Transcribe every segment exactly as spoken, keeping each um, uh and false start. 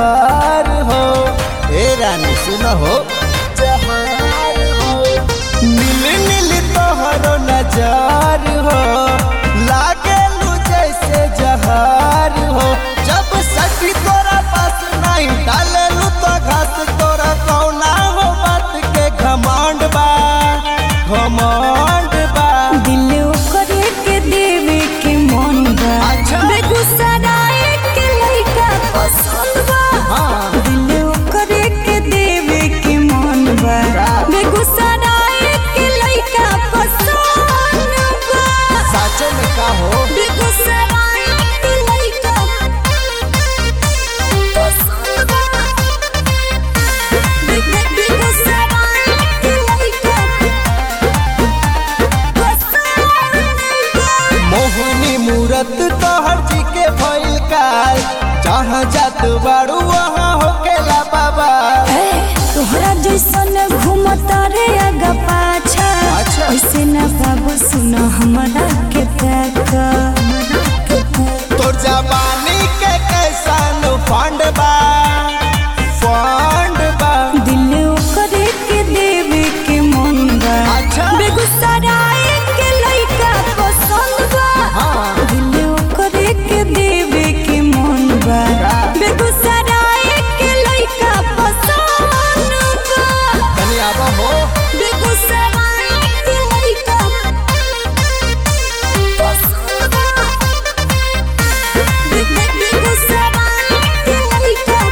जहार हो। ए रानी सुनो हो जहार हो, नील नील तोहरो नजार हो, लागे लू जैसे जहार हो। जब सखी तोरा पास नहीं डाले लू तो घास, तोरा कौना हो बात के घमंड बा घमंड बा। दिल करे के देवे के मन बा, अच्छा। बेगूसराय के लइका पसंद बा। हाँ। दिल करे के देवे के मन बा, बेगूसराय के लइका पसंद बा। साचो में का हो बेगूसराय के लइका पसंद बा। बे- बे- बेगूसराय के लइका मोहनी मूरत तोहर जी के भइल काल, जहाँ जात बाड़ू वहाँ होकेला बाबा। तोहरा जैसन घूमता रे आगा पाछा, अच्छा। ऐसे ना बाबू सुना हमरा के तका। तोर जवानी के कैसन फंड बा फंड बा। दिल करे के देवे के मन बा, अच्छा। बेगूसराय के लइका पसंद बा। हाँ। दिल करे के देवे के मन बा, बेगूसराय के लइका पसंद बा। तनी आबा हो बेगूसराय के लइका पसंद बा। बे- बे- बेगूसराय के लइका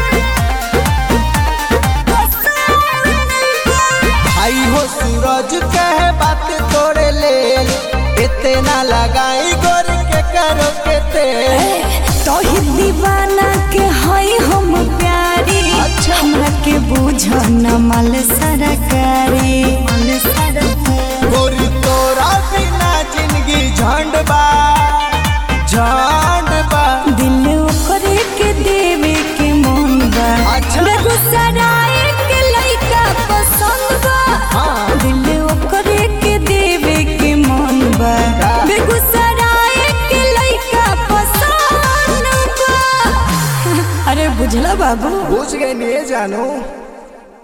पसंद बा। भाई हो सूरज कहे बात तोड़े ले, इतना लगाई गोर के करो के तेल। तोही दीवाना के हई हम प्यारी, अच्छा। हमरा के बुझ न माल सरकारी। गोरी तोरा बिना जिंदगी झंड बा झंड बा। दिल करे के देवे के मन बा, अच्छा। बेगूसराय के लइका पसंद बा। हाँ। दिल करे के देवे के मन बा, बेगूसराय के लइका पसंद बा। अरे बुझला बाबू। बुझ गए नहीं जानू।